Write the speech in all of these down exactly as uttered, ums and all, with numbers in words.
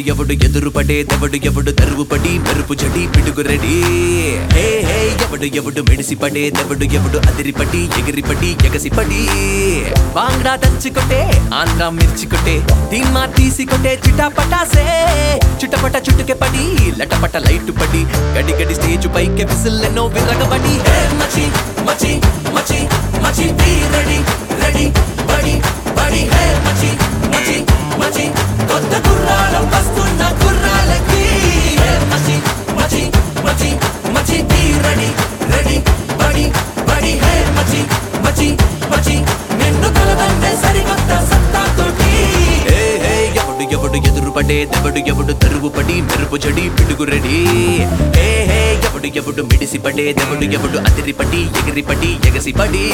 ఎవడు ఎదురు పడే దెవడు ఎవడు తరువు పడి మెరుపు జడి పిడుగు రెడీ హే హే ఎవడు ఎవడు మెడిసి పడే దెవడు ఎవడు అదిరిపడి ఎగిరిపడి ఎగసిపడి బాంగ్డా దంచుకొట్టే ఆంధ్రా మిర్చికొట్టే ధీమా తీసికొట్టే చిటా పటాసే చుట్టపట చుట్టుకే పడి లటపట లైట్ పడి గడి గడి స్టేజ్ పైకి విసిల్లెన్నో విరగబడి హే మచి మచి మచి మచి బీ రెడీ రెడీ బడి బడి హే మచి మచి మచి కొత్త గుర్రాలు వస్తున్న గుర్రాలకి హే మచి మచి మచి మచి బీ రెడీ రెడీ బడి బడి హే మచి మచి మచి నిన్ను కలదండే సరికొత్త సత్తాతోటి హే హే ఎవడు ఎవడు ఎదురు పడే దెవడు ఎవడు తరువు పడి మెరుపు జడి పిడుగు రెడీ హే హే ఎవడు ఎవడు మిడిసి పడే దెవడు ఎవడు అదిరిపడి ఎగిరిపడి ఎగసిపడి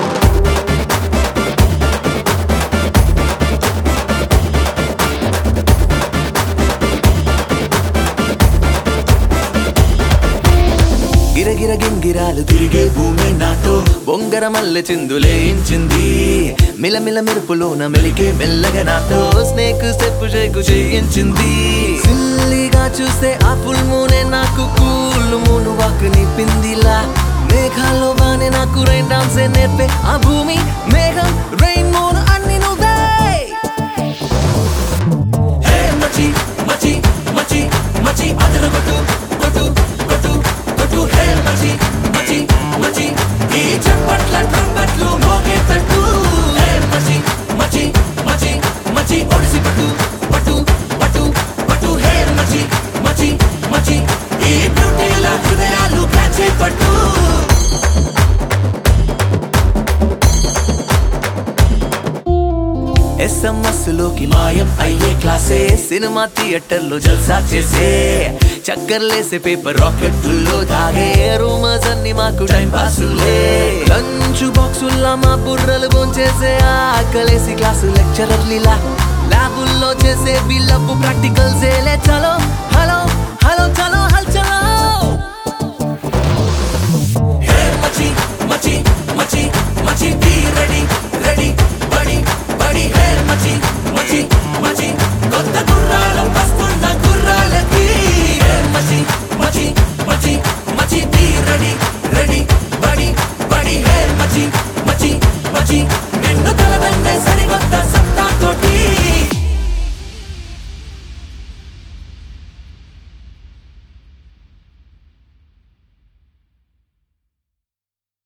గిరగిర గింగిరాలు తిరిగే భూమి నాతో బొంగర మల్లె చిందులేయించింది మిలమిల మెరుపులోన మెలికే మెల్లగా నాతో స్నేక్ స్టెప్ షేకు చేయించింది సిల్లిగా చూస్తే ఆ ఫుల్ మూనే నాకు కూల్ మూను వాకు నిప్పిందిలా మేఘాల్లో బానే నాకు రైన్ డాన్సే నేర్పే ఆ భూమి మేఘం రైన్ మూన్ అన్ని నువ్వే హే మచి మచి మచి మచి అదరగొట్టు కొట్టు కొట్టు కొట్టు హే మచి మచి మచి ఈ చప్పట్ల ట్రంపెట్లు మోగేటట్టు హే మచి మచి మచి మచి ఒడిసి పట్టు పట్టు పట్టు పట్టు హే మచి మచి మచి ఈ బ్యూటీల హృదయాలు కాచే పట్టు ఎస్ఎంఎస్ లోకి మాయం అయ్యే క్లాసే సినిమా థియేటర్ లో జల్సా చేసే చక్కర్లేసే పేపర్ రాకెట్లో తాగే రూమర్స్ అన్ని మాకు టైం పాసులే లంచ్ బాక్సుల్లా మా బుర్రలు భోంచేసే ఆకలేసి క్లాసు లెక్చరర్లీలా ల్యాబుల్లో చేసే బిల్లప్పు ప్రాక్టికల్స్ ఏలే చలో